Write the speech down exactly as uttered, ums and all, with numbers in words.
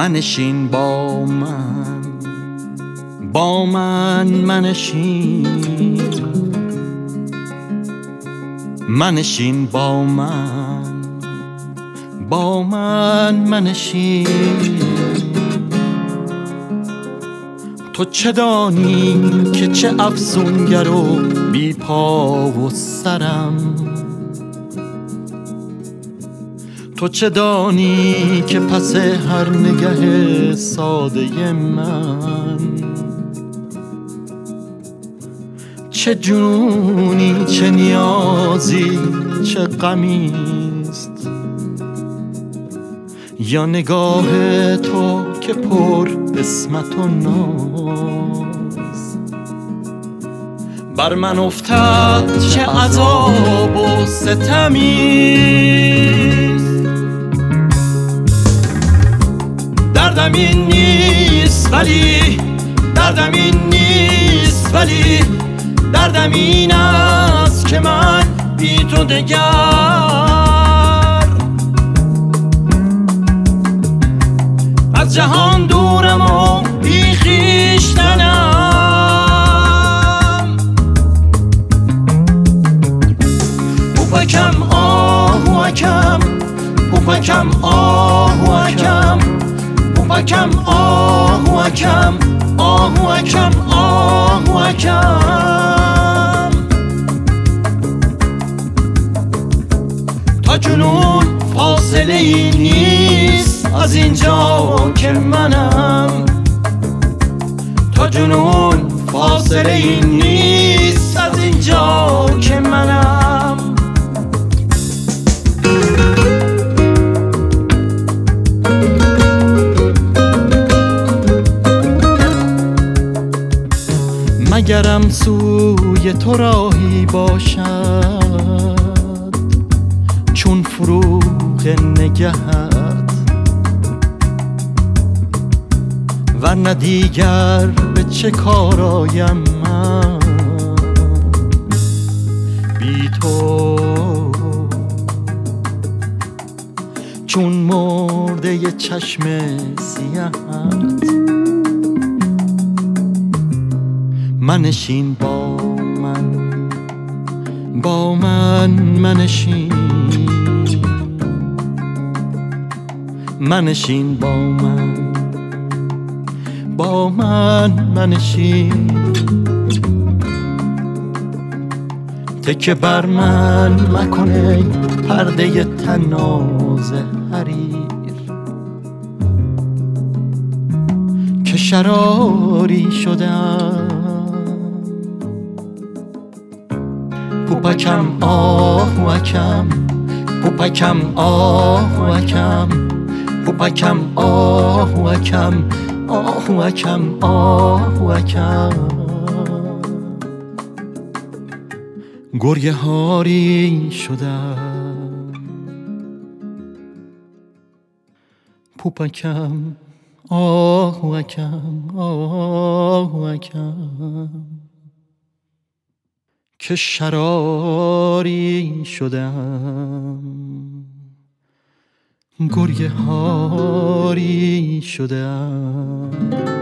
منشین با من، با من منشین، منشین با من، با من منشین. تو چه دانی که چه افسونگر و بی پا و سرم، تو چه دانی که پس هر نگه ساده من چه جنونی، چه نیازی، چه غمیست، یا نگاه تو که پر قسمت و ناز. بر من افتد چه عذاب و ستمیست، دردم این نیست ولی، دردم این نیست ولی، دردم این است که من بی تو دگر از جهان دورم و بی خویشتنم. پوپکم آهوکم، پوپکم آهوکم، پوپکم آهوکم، آهوکم آهوکم. تا جنون فاصله ای نیست از اینجا که منم، تا جنون فاصله ای نیست از اینجا که منم. مگرم سوی تو راهی باشد چون فروغ نگهت، ورنه دیگر به چه کار آیم من بی تو، چون مرده چشم سیهت. منشین با من، با من منشین، منشین با من، با من منشین. تکه بر من مکنه پرده طناز حریر، که شراری شدم. پوپکم آهوکم، پوپکم آهوکم، پوپکم آهوکم، آهوکم آهوکم. گریه هاری شدم. پوپکم آهوکم، آهوکم، که شراری شدم، گریه هاری شدم.